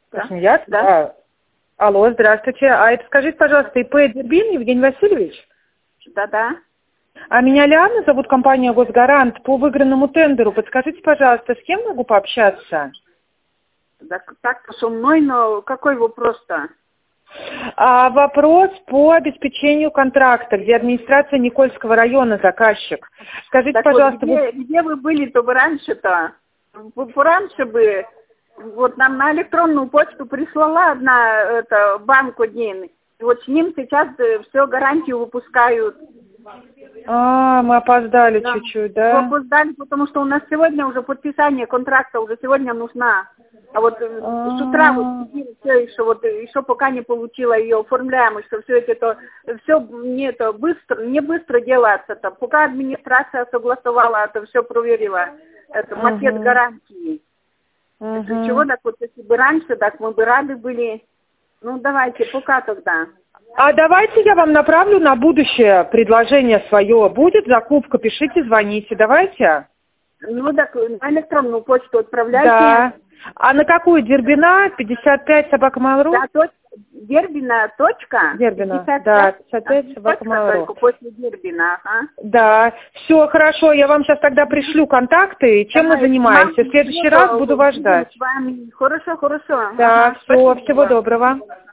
Красноярск? Да. Алло, здравствуйте. А это скажите, пожалуйста, ИП Дербин Евгений Васильевич? Да. А меня Лиана зовут, компания «Госгарант». По выигранному тендеру подскажите, пожалуйста, с кем могу пообщаться? Так-то со мной, но какой вопрос-то? Вопрос по обеспечению контракта, где администрация Никольского района заказчик. Скажите, так пожалуйста, вот, где вы были-то раньше-то? Раньше бы, вот нам на электронную почту прислала одна банк один, и вот с ним сейчас все гарантию выпускают. Мы опоздали чуть-чуть, да? Мы опоздали, потому что у нас сегодня уже подписание контракта, уже сегодня нужна. А вот с утра вот сидим, все еще пока не получила ее, оформляем, что все это все не быстро делается-то. Пока администрация согласовала, это все проверила, это макет гарантии. Это чего так вот, если бы раньше, так мы бы рады были. Ну давайте, пока тогда. А давайте я вам направлю на будущее предложение свое. Будет закупка, пишите, звоните, давайте. Ну так на электронную почту отправляйте. Да. А на какую? Дербина, 55 @mail.ru? Да, Дербина, точка. Дербина, 55, да, 55 @mail.ru. Только после Дербина, ага. Да, все хорошо, я вам сейчас тогда пришлю контакты, чем мы занимаемся. В следующий раз буду вас ждать. С вами. Хорошо. Да, ага, всего доброго.